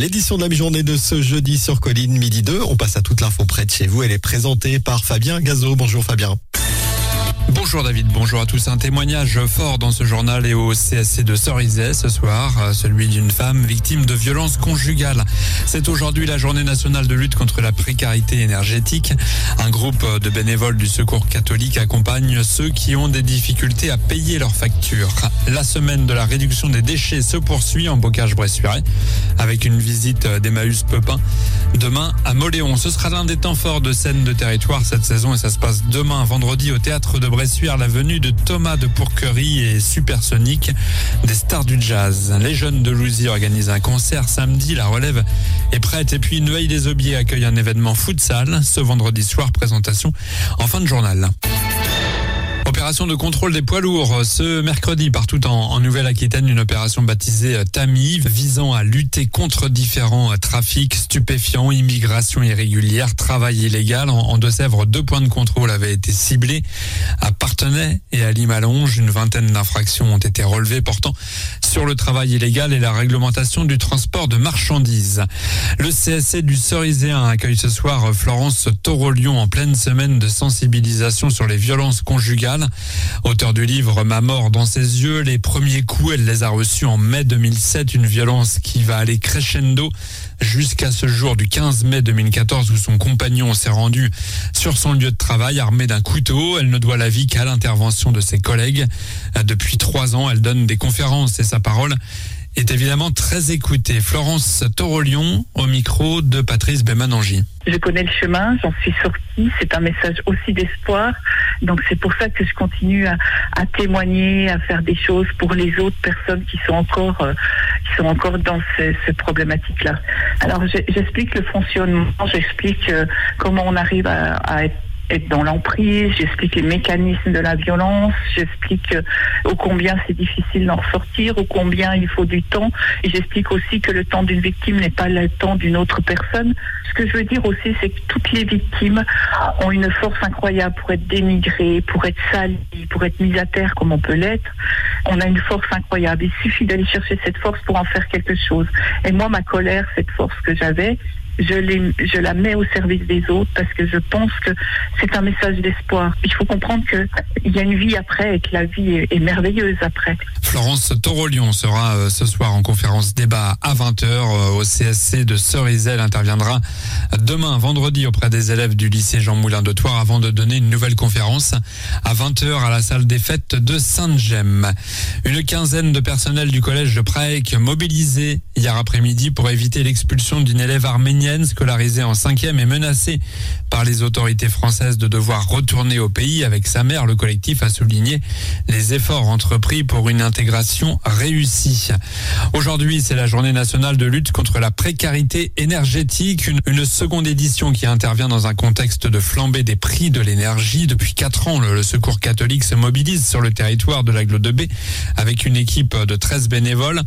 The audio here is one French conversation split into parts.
l'édition de la mi-journée de ce jeudi sur Colline, midi 2. On passe à toute l'info près de chez vous. Elle est présentée par Fabien Gazot. Bonjour Fabien. Bonjour David, bonjour à tous. Un témoignage fort dans ce journal et au CSC de Cerizay ce soir, celui d'une femme victime de violences conjugales. C'est aujourd'hui la journée nationale de lutte contre la précarité énergétique. Un groupe de bénévoles du Secours catholique accompagne ceux qui ont des difficultés à payer leurs factures. La semaine de la réduction des déchets se poursuit en Bocage-Bressuire avec une visite d'Emmaüs Pepin demain à Moléon. Ce sera l'un des temps forts de scène de territoire cette saison et ça se passe demain vendredi au théâtre de Bressuire, la venue de Thomas de Pourquerie et Supersonic, des stars du jazz. Les jeunes de Louzy organisent un concert samedi, la relève est prête. Et puis Neuilly des Aubiers accueille un événement futsal ce vendredi soir, présentation en fin de journal. Opération de contrôle des poids lourds ce mercredi partout en Nouvelle-Aquitaine, une opération baptisée Tamis visant à lutter contre différents trafics stupéfiants, immigration irrégulière, travail illégal. En Deux-Sèvres, 2 points de contrôle avaient été ciblés. À Parthenay et à Limalonge, une vingtaine d'infractions ont été relevées portant sur le travail illégal et la réglementation du transport de marchandises. Le CSC du Cerizéen accueille ce soir Florence Torolion en pleine semaine de sensibilisation sur les violences conjugales. Auteur du livre Ma mort dans ses yeux, les premiers coups, elle les a reçus en mai 2007, une violence qui va aller crescendo jusqu'à ce jour du 15 mai 2014 où son compagnon s'est rendu sur son lieu de travail armé d'un couteau. Elle ne doit la vie qu'à l'intervention de ses collègues. Depuis 3 ans, elle donne des conférences et sa parole est évidemment très écoutée. Florence Torolion au micro de Patrice Bémanangi. Je connais le chemin, j'en suis sortie, c'est un message aussi d'espoir, donc c'est pour ça que je continue à témoigner, à faire des choses pour les autres personnes qui sont encore dans ces problématiques-là. Alors j'explique le fonctionnement, j'explique comment on arrive à être dans l'emprise, j'explique les mécanismes de la violence, j'explique ô combien c'est difficile d'en sortir, ô combien il faut du temps, et j'explique aussi que le temps d'une victime n'est pas le temps d'une autre personne. Ce que je veux dire aussi, c'est que toutes les victimes ont une force incroyable pour être dénigrées, pour être salies, pour être mises à terre comme on peut l'être. On a une force incroyable, il suffit d'aller chercher cette force pour en faire quelque chose. Et moi, ma colère, cette force que j'avais, je la mets au service des autres parce que je pense que c'est un message d'espoir. Il faut comprendre qu'il y a une vie après et que la vie est merveilleuse après. Florence Torolion sera ce soir en conférence débat à 20h au CSC de Cerizay. Elle interviendra demain, vendredi, auprès des élèves du lycée Jean Moulin de Thouars avant de donner une nouvelle conférence à 20h à la salle des fêtes de Sainte-Gemme. Une quinzaine de personnels du collège de Prague mobilisés hier après-midi pour éviter l'expulsion d'une élève arménienne scolarisée en 5e et menacée par les autorités françaises de devoir retourner au pays avec sa mère. Le collectif a souligné les efforts entrepris pour une intégration réussie. Aujourd'hui, c'est la journée nationale de lutte contre la précarité énergétique, une seconde édition qui intervient dans un contexte de flambée des prix de l'énergie. Depuis 4 ans, le Secours catholique se mobilise sur le territoire de l'Aglo de B avec une équipe de 13 bénévoles,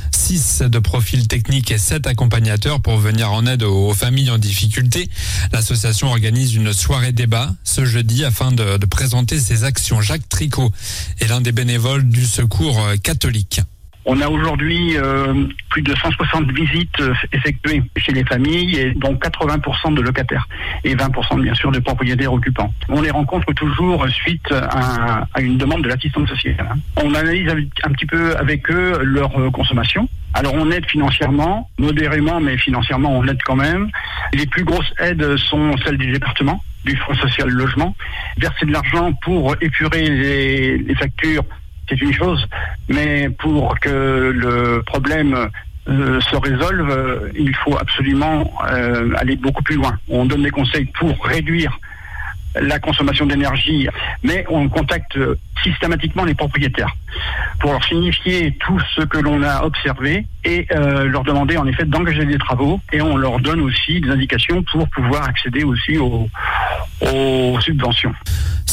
6 de profil technique et 7 accompagnateurs pour venir en aide aux familles en difficulté. L'association organise une soirée débat ce jeudi afin de présenter ses actions. Jacques Tricot est l'un des bénévoles du Secours catholique. On a aujourd'hui plus de 160 visites effectuées chez les familles, et dont 80% de locataires et 20% bien sûr de propriétaires occupants. On les rencontre toujours suite à une demande de l'assistance sociale. On analyse un petit peu avec eux leur consommation. Alors on aide financièrement, modérément, mais financièrement on aide quand même. Les plus grosses aides sont celles du département, du Fonds social logement. Verser de l'argent pour épurer les factures, c'est une chose, mais pour que le problème se résolve, il faut absolument aller beaucoup plus loin. On donne des conseils pour réduire la consommation d'énergie, mais on contacte systématiquement les propriétaires pour leur signifier tout ce que l'on a observé et leur demander en effet d'engager des travaux, et on leur donne aussi des indications pour pouvoir accéder aussi aux subventions.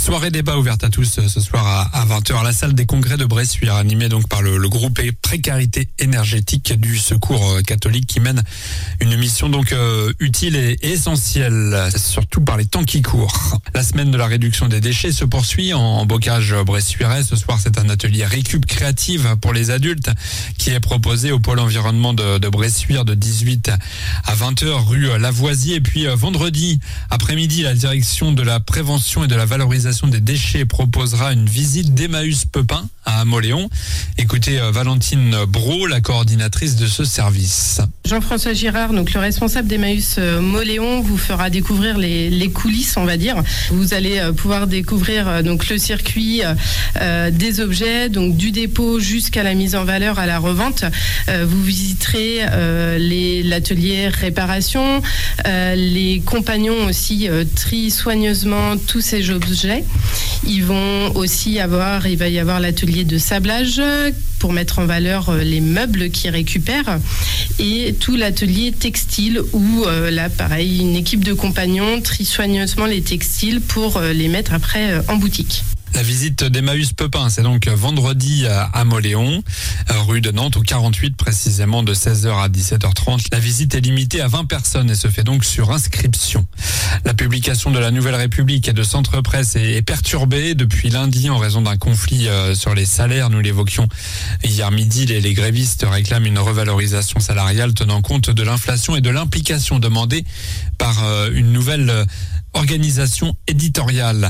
Soirée débat ouverte à tous ce soir à 20h à la salle des congrès de Bressuire, animée donc par le groupe Précarité énergétique du Secours catholique qui mène une mission donc utile et essentielle, surtout par les temps qui courent. La semaine de la réduction des déchets se poursuit en bocage bressuirais. Ce soir, c'est un atelier récup créative pour les adultes qui est proposé au pôle environnement de Bressuire de 18 à 20h rue Lavoisier. Et puis vendredi après-midi, la direction de la prévention et de la valorisation des déchets proposera une visite d'Emmaüs Pepin à Amoléon. Écoutez Valentine Brault, la coordinatrice de ce service. Jean-François Girard, donc le responsable d'Emmaüs Moléon, vous fera découvrir les coulisses, on va dire. Vous allez pouvoir découvrir donc le circuit des objets, donc du dépôt jusqu'à la mise en valeur à la revente. Vous visiterez l'atelier réparation. Les compagnons aussi trient soigneusement tous ces objets. Il va y avoir l'atelier de sablage pour mettre en valeur les meubles qu'ils récupèrent et tout l'atelier textile où là pareil, une équipe de compagnons trie soigneusement les textiles pour les mettre après en boutique. La visite d'Emmaüs Pepin, c'est donc vendredi à Moléon, rue de Nantes, au 48 précisément, de 16h à 17h30. La visite est limitée à 20 personnes et se fait donc sur inscription. La publication de la Nouvelle République et de Centre Presse est perturbée depuis lundi en raison d'un conflit sur les salaires. Nous l'évoquions hier midi, les grévistes réclament une revalorisation salariale tenant compte de l'inflation et de l'implication demandée par une nouvelle organisation éditoriale.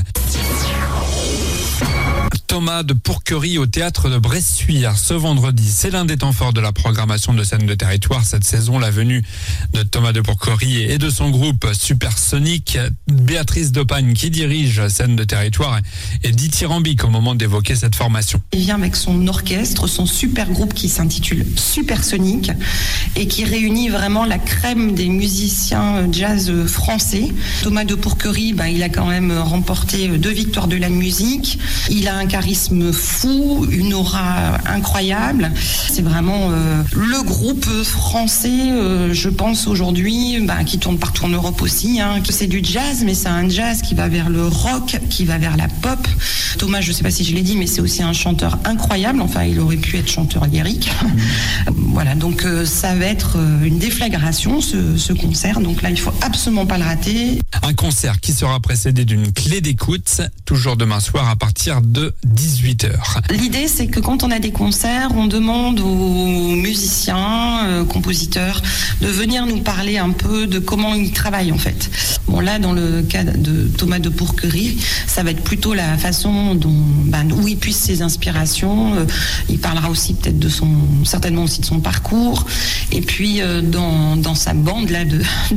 Thomas de Pourquerie au théâtre de Bressuire ce vendredi. C'est l'un des temps forts de la programmation de scène de territoire cette saison. La venue de Thomas de Pourquerie et de son groupe Supersonic. Béatrice Dopagne qui dirige scène de territoire est dithyrambique au moment d'évoquer cette formation. Il vient avec son orchestre, son super groupe qui s'intitule Supersonic et qui réunit vraiment la crème des musiciens jazz français. Thomas de Pourquerie, il a quand même remporté 2 victoires de la musique. Il a un charisme fou, une aura incroyable. C'est vraiment le groupe français, je pense aujourd'hui, qui tourne partout en Europe aussi. C'est du jazz, mais c'est un jazz qui va vers le rock, qui va vers la pop. Thomas, je ne sais pas si je l'ai dit, mais c'est aussi un chanteur incroyable. Enfin, il aurait pu être chanteur lyrique. Voilà, donc ça va être une déflagration, ce concert. Donc là, il ne faut absolument pas le rater. Un concert qui sera précédé d'une clé d'écoute, toujours demain soir à partir de 18h. L'idée, c'est que quand on a des concerts, on demande aux musiciens, compositeurs, de venir nous parler un peu de comment ils travaillent en fait. Bon là, dans le cas de Thomas de Pourquerie, ça va être plutôt la façon où il puise ses inspirations. Il parlera aussi peut-être certainement aussi de son parcours. Et puis dans sa bande là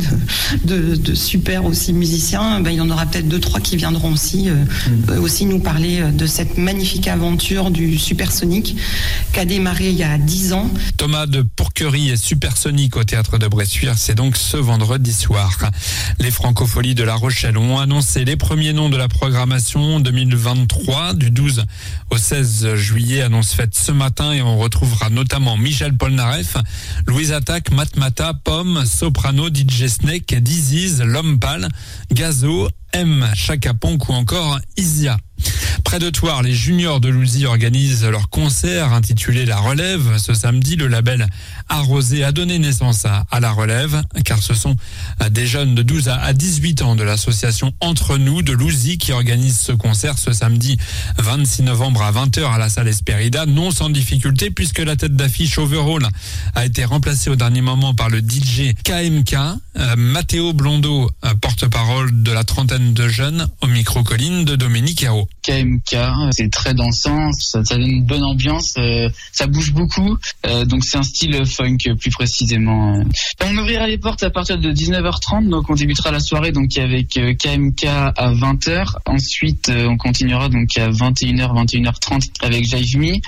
de super aussi musiciens, il y en aura peut-être 2-3 qui viendront aussi nous parler de cette magnifique aventure du Supersonic qui a démarré il y a 10 ans. Thomas de Pourquerie et Supersonic au théâtre de Bressuire, c'est donc ce vendredi soir. Les Francopholies de La Rochelle ont annoncé les premiers noms de la programmation 2023 du 12 au 16 juillet, annonce faite ce matin, et on retrouvera notamment Michel Polnareff, Louise Attaque, Matmata, Pomme, Soprano, DJ Snake, Diziz, L'Homme Pâle, Gazo, M, Chaka Ponk ou encore Isia. Près de Thouars, les juniors de Louzy organisent leur concert intitulé La Relève. Ce samedi, le label Arrosé a donné naissance à La Relève, car ce sont des jeunes de 12 à 18 ans de l'association Entre Nous de Louzy qui organise ce concert ce samedi 26 novembre à 20h à la salle Esperida. Non sans difficulté puisque la tête d'affiche Overall a été remplacée au dernier moment par le DJ KMK. Matteo Blondeau, porte-parole de la trentaine de jeunes, au micro-colline de Dominique Hérault. KMK, c'est très dansant, ça donne une bonne ambiance, ça bouge beaucoup, donc c'est un style funk plus précisément. On ouvrira les portes à partir de 19h30, donc on débutera la soirée donc avec KMK à 20h, ensuite on continuera donc à 21h, 21h30 avec Jive Me.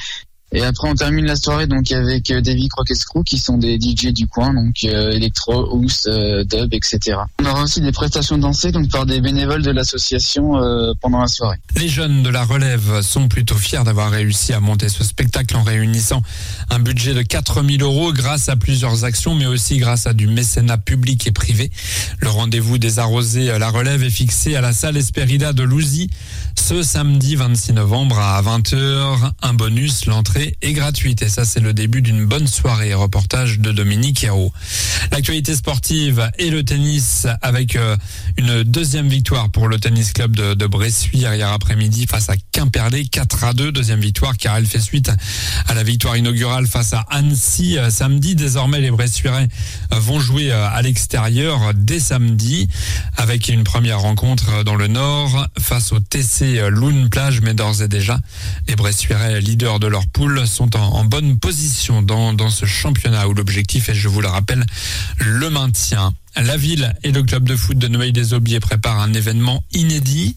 Et après on termine la soirée donc avec Davy Croc Escrew qui sont des DJ du coin, donc électro, house, dub, etc. On aura aussi des prestations dansées donc par des bénévoles de l'association pendant la soirée. Les jeunes de la relève sont plutôt fiers d'avoir réussi à monter ce spectacle en réunissant un budget de 4 000 € grâce à plusieurs actions, mais aussi grâce à du mécénat public et privé. Le rendez-vous des arrosés La Relève est fixé à la salle Esperida de Louzy ce samedi 26 novembre à 20h. Un bonus, l'entrée est gratuite. Et ça, c'est le début d'une bonne soirée. Reportage de Dominique Hérault. L'actualité sportive et le tennis avec une deuxième victoire pour le tennis club de Bressuire hier après-midi face à Quimperlé, 4-2. Deuxième victoire car elle fait suite à la victoire inaugurale face à Annecy samedi. Désormais, les Bressuirais vont jouer à l'extérieur dès samedi avec une première rencontre dans le Nord face au TC Loun Plage. Mais d'ores et déjà, les Bressuirais, leaders de leur poule, sont en bonne position dans ce championnat où l'objectif est, je vous le rappelle, le maintien. La ville et le club de foot de Noailles-les-Aubiers préparent un événement inédit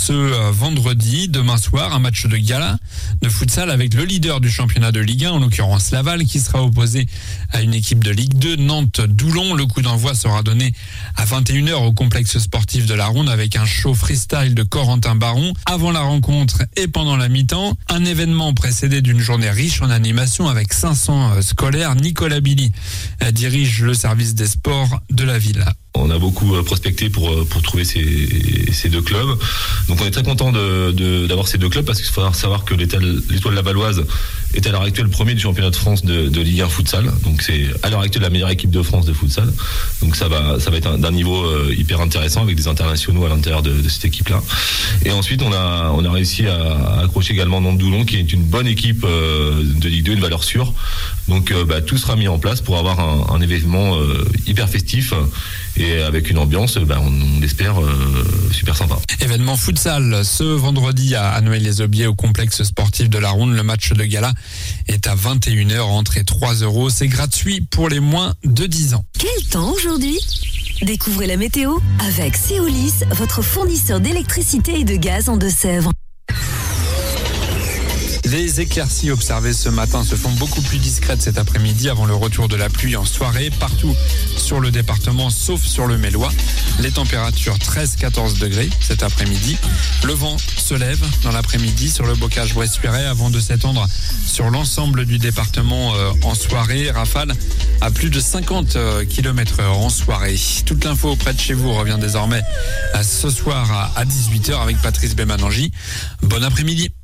ce vendredi, demain soir, un match de gala de futsal avec le leader du championnat de Ligue 1, en l'occurrence Laval, qui sera opposé à une équipe de Ligue 2, Nantes-Doulon. Le coup d'envoi sera donné à 21h au complexe sportif de la Ronde avec un show freestyle de Corentin Baron avant la rencontre et pendant la mi-temps. Un événement précédé d'une journée riche en animation avec 500 scolaires. Nicolas Billy dirige le service des sports de la ville. On a beaucoup prospecté pour trouver ces deux clubs. Donc on est très content d'avoir ces deux clubs parce qu'il faut savoir que l'Étoile Lavalloise est à l'heure actuelle premier du championnat de France de Ligue 1 futsal. Donc c'est à l'heure actuelle la meilleure équipe de France de futsal. Donc ça va être d'un niveau hyper intéressant avec des internationaux à l'intérieur de cette équipe-là. Et ensuite on a réussi à accrocher également Nantes-Doulon qui est une bonne équipe de Ligue 2, une valeur sûre. Donc tout sera mis en place pour avoir un événement hyper festif et avec une ambiance, on l'espère, super sympa. Événement futsal ce vendredi à Noailles-les-Aubiers au complexe sportif de la Ronde. Le match de gala est à 21h, entrée 3 €. C'est gratuit pour les moins de 10 ans. Quel temps aujourd'hui ? Découvrez la météo avec Céolis, votre fournisseur d'électricité et de gaz en Deux-Sèvres. Les éclaircies observées ce matin se font beaucoup plus discrètes cet après-midi avant le retour de la pluie en soirée partout sur le département sauf sur le Mélois. Les températures 13-14 degrés cet après-midi. Le vent se lève dans l'après-midi sur le bocage bressuirais avant de s'étendre sur l'ensemble du département en soirée. Rafale à plus de 50 km/h en soirée. Toute l'info près de chez vous revient désormais ce soir à 18h avec Patrice Bémanangi. Bon après-midi.